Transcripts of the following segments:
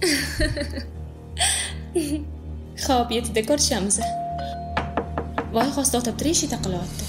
Xo'p, 7da ko'rishamiz. Voy, xo'sta o'tib tirishida qilyapti.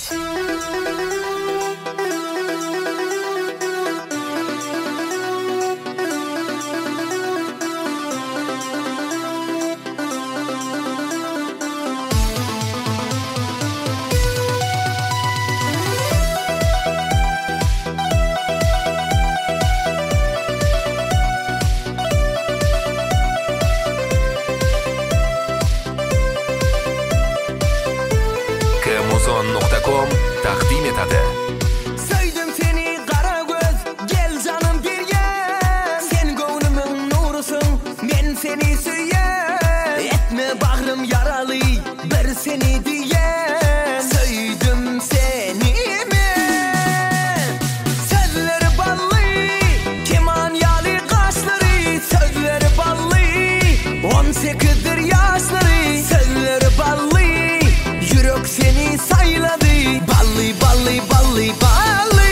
Kmuzon.com taqdim etadi. Söyledim seni qara göz, gel canım bir yer. Sen gönlümün nurusun, ben seni süyer. Etme bağrım yaralı, bir seni diyen. Söyledim seni ben. Sözleri ballı, kemanyalı kaşları. Sözleri ballı, 18'dir yaşları. Sözleri ballı, yürek seni sayladı. Ballı ballı ballı ballı.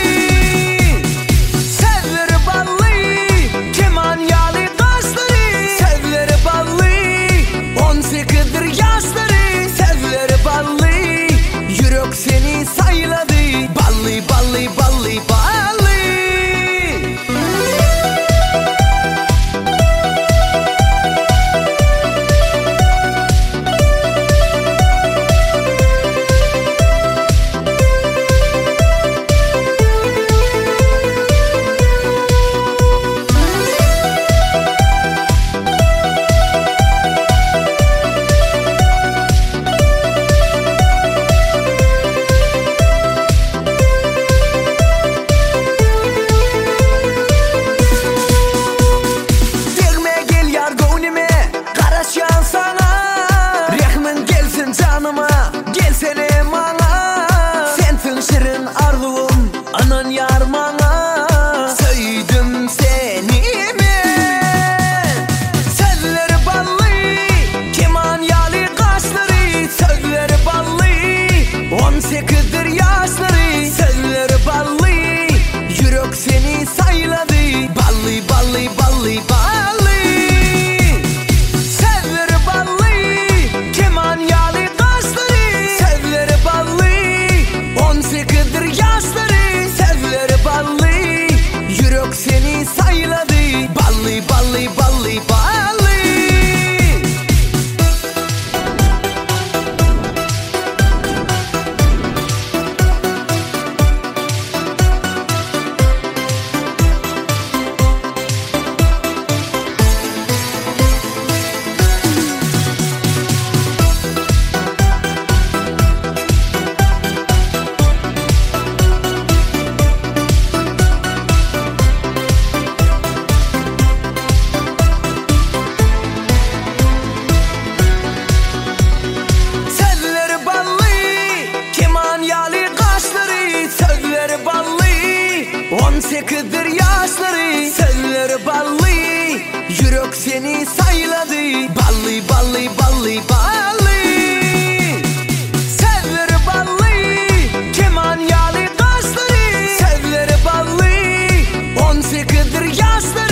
Sözleri ballı, kemanyalı kaşları. Sözleri ballı, 18'dir yaşları. Sözleri ballı, yürek seni sayladı. Ballı ballı ballı ballı. Degme gel yar gönlüme, karaşan sana. Rehmin gelsin canıma, gelsene bana. Sensin şirin arzum, anan yar bana. Söyledim seni ben. Sözleri ballı, kemanyalı kaşları. Sözleri ballı, 18'dir yaşları. Sözleri ballı, yürek seni sayladı. Ballı ballı ballı ballı. Sözleri ballı, kemanyalı kaşları. Sözleri ballı, 18'dir yaşları. Sözleri ballı, yürek seni sayladı. Ballı ballı ballı ballı. Sözleri ballı, kemanyalı kaşları. Sözleri ballı, 18'dir yaşları. Sözleri ballı, yürek seni sayladı. Ballı ballı ballı ballı. Sözleri ballı, kemanyalı kaşları. Sözleri ballı, 18'dir yaşları.